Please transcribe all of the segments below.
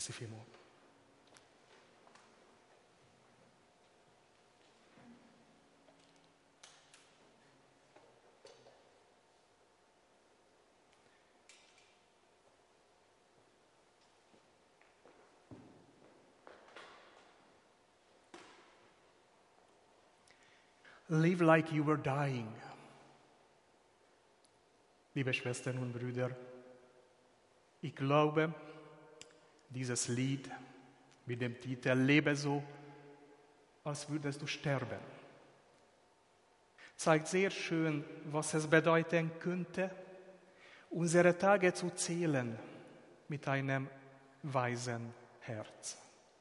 Merci vielmals. Live like you were dying. Liebe Schwestern und Brüder, ich glaube, dieses Lied mit dem Titel Lebe so, als würdest du sterben, zeigt sehr schön, was es bedeuten könnte, unsere Tage zu zählen mit einem weisen Herz.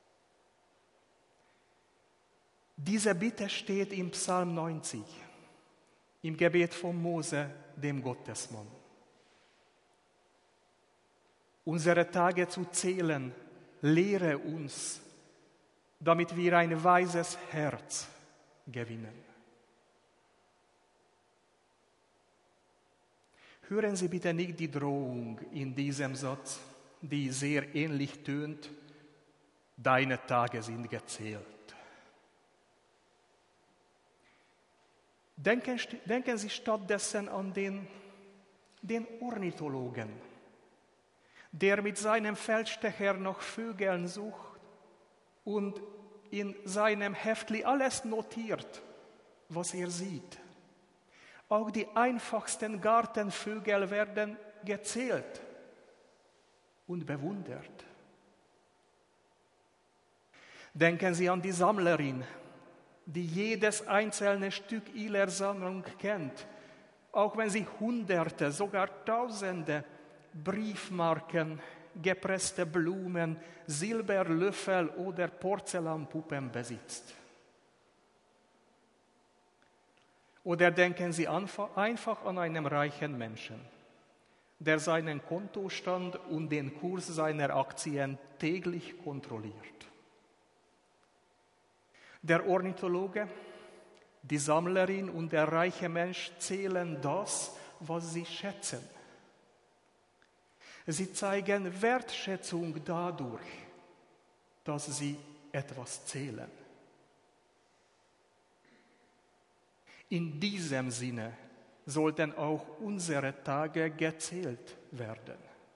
Diese Bitte steht im Psalm 90, im Gebet von Mose, dem Gottesmann. Unsere Tage zu zählen, lehre uns, damit wir ein weises Herz gewinnen. Hören Sie bitte nicht die Drohung in diesem Satz, die sehr ähnlich tönt, deine Tage sind gezählt. Denken Sie stattdessen an den Ornithologen, der mit seinem Feldstecher nach Vögeln sucht und in seinem Heftli alles notiert, was er sieht. Auch die einfachsten Gartenvögel werden gezählt und bewundert. Denken Sie an die Sammlerin, die jedes einzelne Stück ihrer Sammlung kennt, auch wenn sie Hunderte, sogar Tausende Briefmarken, gepresste Blumen, Silberlöffel oder Porzellanpuppen besitzt. Oder denken Sie einfach an einen reichen Menschen, der seinen Kontostand und den Kurs seiner Aktien täglich kontrolliert. Der Ornithologe, die Sammlerin und der reiche Mensch zählen das, was sie schätzen. Sie zeigen Wertschätzung dadurch, dass sie etwas zählen. In diesem Sinne sollten auch unsere Tage gezählt werden.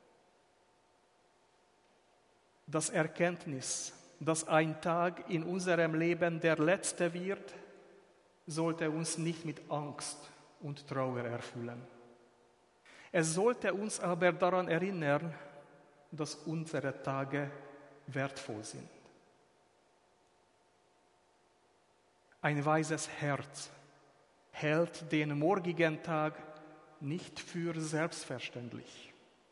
Das Erkenntnis, dass ein Tag in unserem Leben der letzte wird, sollte uns nicht mit Angst und Trauer erfüllen. Es sollte uns aber daran erinnern, dass unsere Tage wertvoll sind. Ein weises Herz hält den morgigen Tag nicht für selbstverständlich.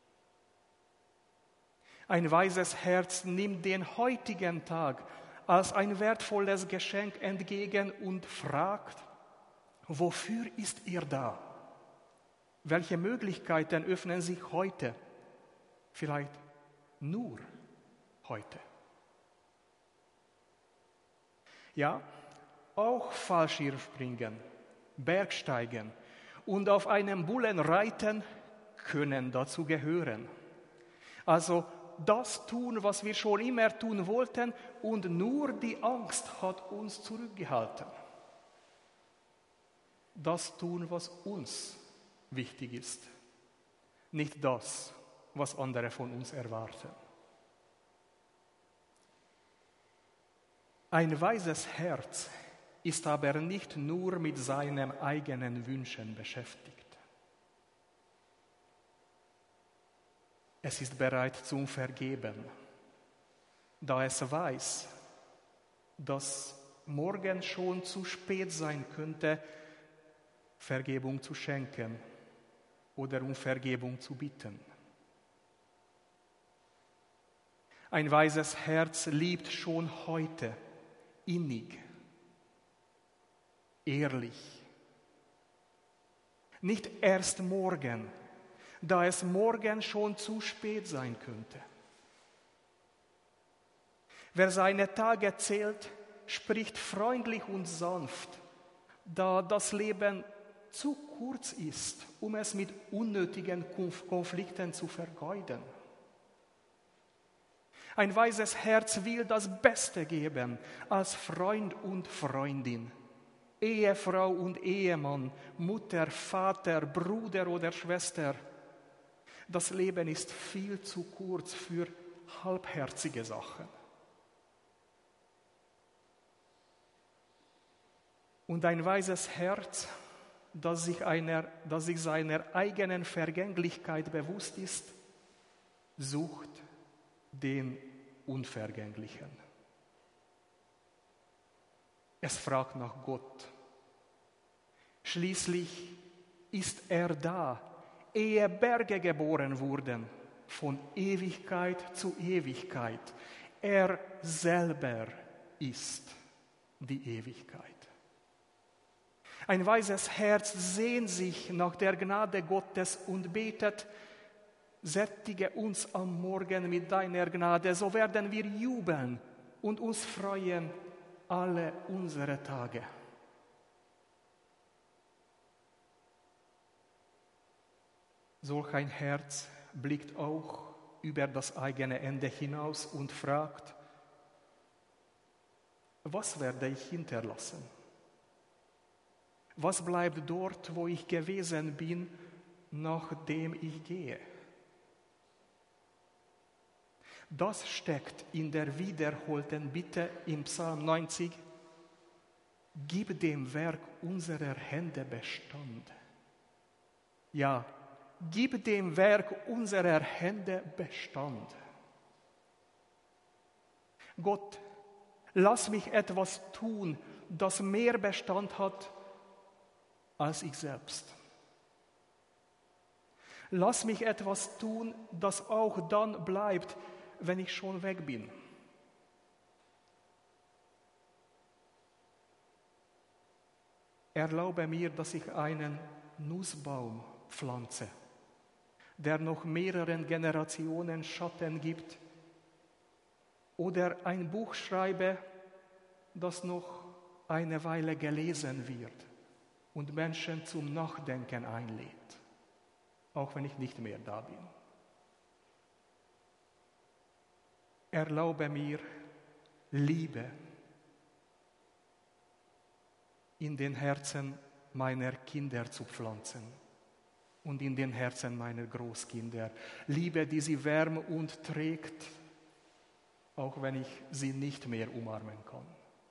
Ein weises Herz nimmt den heutigen Tag als ein wertvolles Geschenk entgegen und fragt, wofür ist er da? Welche Möglichkeiten öffnen sich heute? Vielleicht nur heute. Ja, auch Fallschirmspringen, Bergsteigen und auf einem Bullen reiten können dazu gehören. Also das tun, was wir schon immer tun wollten, und nur die Angst hat uns zurückgehalten. Das tun, was uns wichtig ist, nicht das, was andere von uns erwarten. Ein weises Herz ist aber nicht nur mit seinen eigenen Wünschen beschäftigt. Es ist bereit zum Vergeben, da es weiß, dass morgen schon zu spät sein könnte, Vergebung zu schenken oder um Vergebung zu bitten. Ein weises Herz liebt schon heute innig, ehrlich. Nicht erst morgen, da es morgen schon zu spät sein könnte. Wer seine Tage zählt, spricht freundlich und sanft, da das Leben zu kurz ist, um es mit unnötigen Konflikten zu vergeuden. Ein weises Herz will das Beste geben als Freund und Freundin, Ehefrau und Ehemann, Mutter, Vater, Bruder oder Schwester. Das Leben ist viel zu kurz für halbherzige Sachen. Und ein weises Herz, das sich seiner eigenen Vergänglichkeit bewusst ist, sucht den Unvergänglichen. Es fragt nach Gott. Schließlich ist er da, ehe Berge geboren wurden, von Ewigkeit zu Ewigkeit. Er selber ist die Ewigkeit. Ein weises Herz sehnt sich nach der Gnade Gottes und betet: Sättige uns am Morgen mit deiner Gnade, so werden wir jubeln und uns freuen alle unsere Tage. Solch ein Herz blickt auch über das eigene Ende hinaus und fragt: Was werde ich hinterlassen? Was bleibt dort, wo ich gewesen bin, nachdem ich gehe? Das steckt in der wiederholten Bitte im Psalm 90: Gib dem Werk unserer Hände Bestand. Ja, gib dem Werk unserer Hände Bestand. Gott, lass mich etwas tun, das mehr Bestand hat als ich selbst. Lass mich etwas tun, das auch dann bleibt, wenn ich schon weg bin. Erlaube mir, dass ich einen Nussbaum pflanze, der noch mehreren Generationen Schatten gibt, oder ein Buch schreibe, das noch eine Weile gelesen wird und Menschen zum Nachdenken einlädt, auch wenn ich nicht mehr da bin. Erlaube mir, Liebe in den Herzen meiner Kinder zu pflanzen und in den Herzen meiner Großkinder. Liebe, die sie wärmt und trägt, auch wenn ich sie nicht mehr umarmen kann.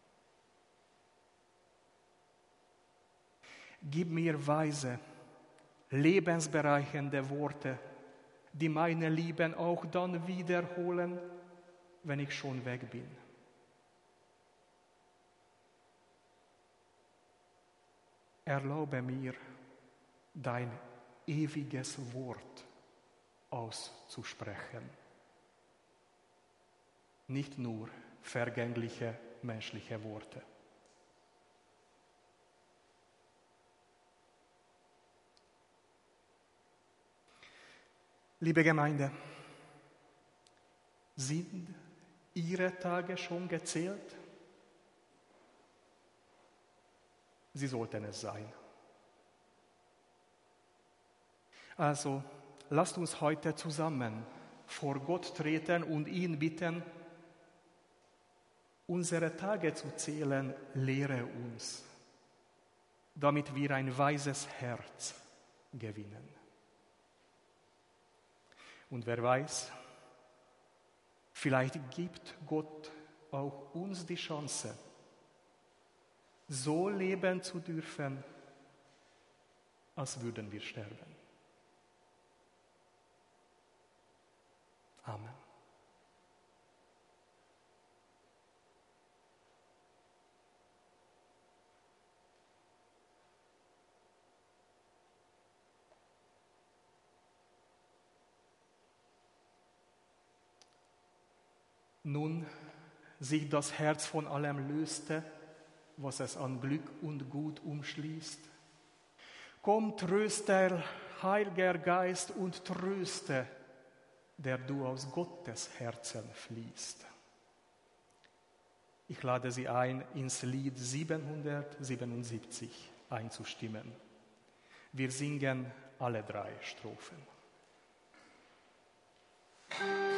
Gib mir weise, lebensbereichernde Worte, die meine Lieben auch dann wiederholen, wenn ich schon weg bin. Erlaube mir, dein ewiges Wort auszusprechen. Nicht nur vergängliche menschliche Worte. Liebe Gemeinde, sind Ihre Tage schon gezählt? Sie sollten es sein. Also, lasst uns heute zusammen vor Gott treten und ihn bitten: Unsere Tage zu zählen, lehre uns, damit wir ein weises Herz gewinnen. Und wer weiß, vielleicht gibt Gott auch uns die Chance, so leben zu dürfen, als würden wir sterben. Amen. Nun sich das Herz von allem löste, was es an Glück und Gut umschließt. Komm, Tröster, Heiliger Geist, und tröste, der du aus Gottes Herzen fließt. Ich lade Sie ein, ins Lied 777 einzustimmen. Wir singen alle 3 Strophen.